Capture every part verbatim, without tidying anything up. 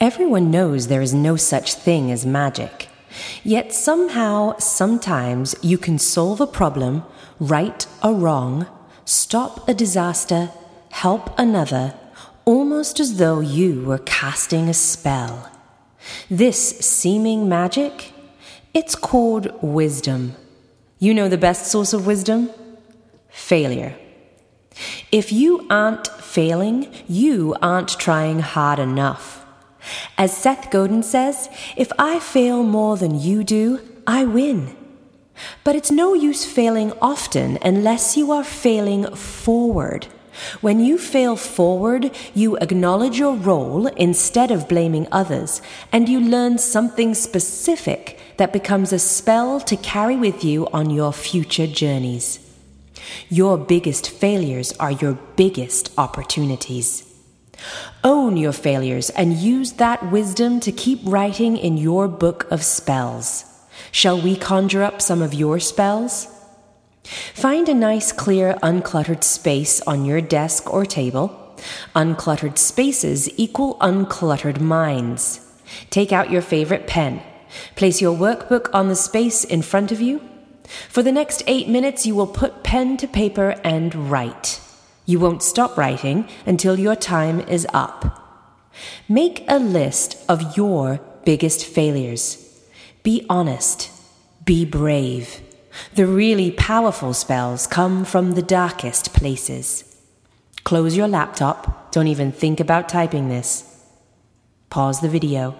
Everyone knows there is no such thing as magic. Yet somehow, sometimes you can solve a problem, right a wrong, stop a disaster, help another, almost as though you were casting a spell. This seeming magic, it's called wisdom. You know the best source of wisdom? Failure. If you aren't failing, you aren't trying hard enough. As Seth Godin says, if I fail more than you do, I win. But it's no use failing often unless you are failing forward. When you fail forward, you acknowledge your role instead of blaming others, and you learn something specific that becomes a spell to carry with you on your future journeys. Your biggest failures are your biggest opportunities. Own your failures and use that wisdom to keep writing in your book of spells. Shall we conjure up some of your spells? Find a nice, clear, uncluttered space on your desk or table. Uncluttered spaces equal uncluttered minds. Take out your favorite pen. Place your workbook on the space in front of you. For the next eight minutes, you will put pen to paper and write. You won't stop writing until your time is up. Make a list of your biggest failures. Be honest. Be brave. The really powerful spells come from the darkest places. Close your laptop. Don't even think about typing this. Pause the video.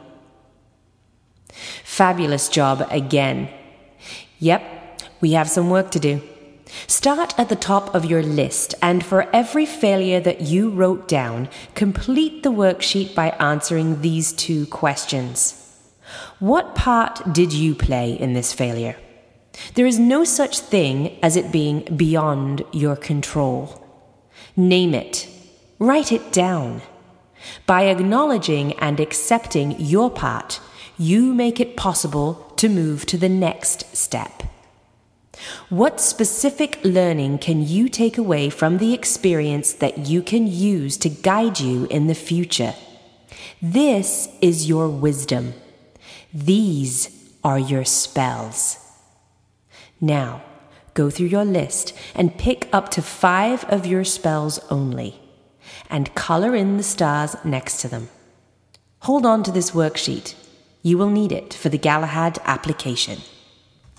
Fabulous job again. Yep, we have some work to do. Start at the top of your list, and for every failure that you wrote down, complete the worksheet by answering these two questions. What part did you play in this failure? There is no such thing as it being beyond your control. Name it. Write it down. By acknowledging and accepting your part, you make it possible to move to the next step. What specific learning can you take away from the experience that you can use to guide you in the future? This is your wisdom. These are your spells. Now, go through your list and pick up to five of your spells only, and color in the stars next to them. Hold on to this worksheet. You will need it for the Galahad application.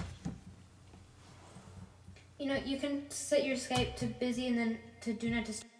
You know, you can set your Skype to busy and then to do not disturb.